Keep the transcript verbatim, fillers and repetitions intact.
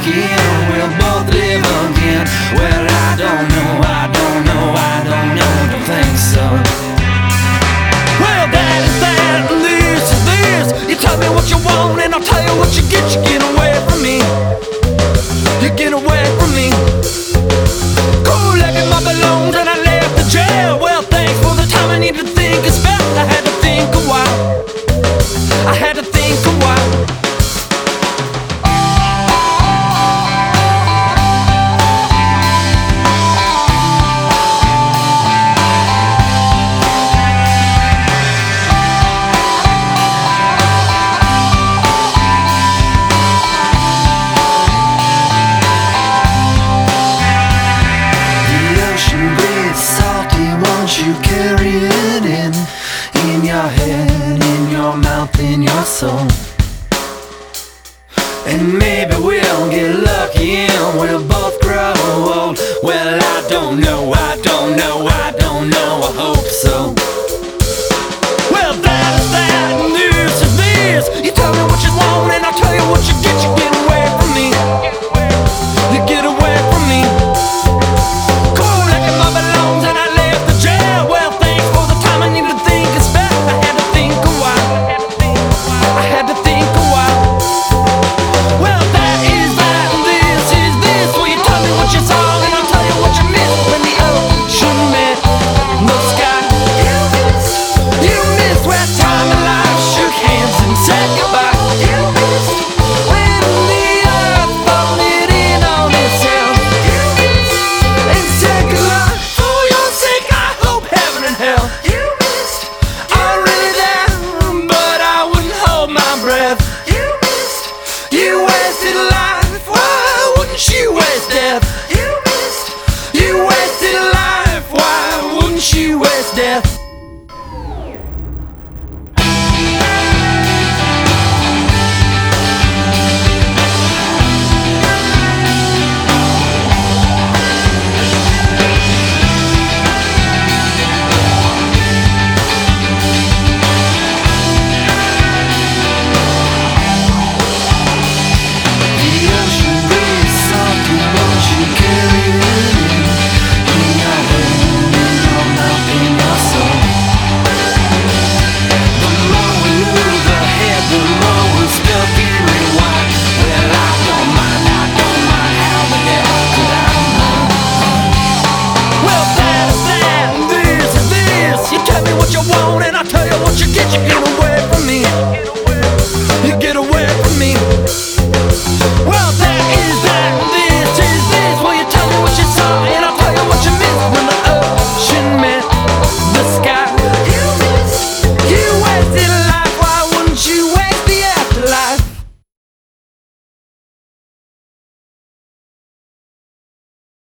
lucky and we'll both live again. Well, I don't know, I don't know, I don't know, don't think so. Well, that is that, and this is this. You tell me what you want and I'll tell you what you get. You get away from me, you get away from me. Cool like my belongings and I left the jail. Well, thanks for the time I need to think it's felt. I had to think a while, I had to think a while. You carry it in, in your head, in your mouth, in your soul. And maybe we'll get lucky and we'll both grow old. Well, I don't know, I don't know, I don't know, I hope so. Well, that is that, and this is this. You tell me what you want and I'll tell you what you get. You get away from me, you get away from me. Cool like my belongs and I left the jail. Well, thanks for the time I need to think it's back. I had to think a while, I had to think a while. Well, that is that, and this is this. Well, you tell me what you saw and I'll tell you what you missed. When the ocean met the sky, you missed, you missed where time and life shook hands and said goodbye. You missed when the earth folded in on itself. You missed and said goodbye. For your sake, I hope heaven and hell. You missed, I'm really there, but I wouldn't hold my breath. You missed, you wasted life, why wouldn't you waste death? You missed, you wasted life, why wouldn't you waste death? What you want and I'll tell you what you get. You get